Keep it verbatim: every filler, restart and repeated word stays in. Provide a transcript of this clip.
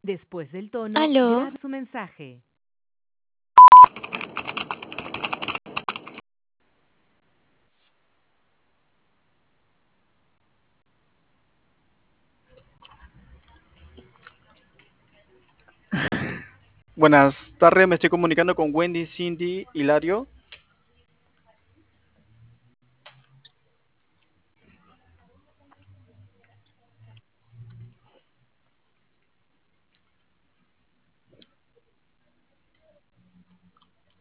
Después del tono, Aló, grabe su mensaje. Buenas tardes, me estoy comunicando con Wendy, Cindy, Hilario.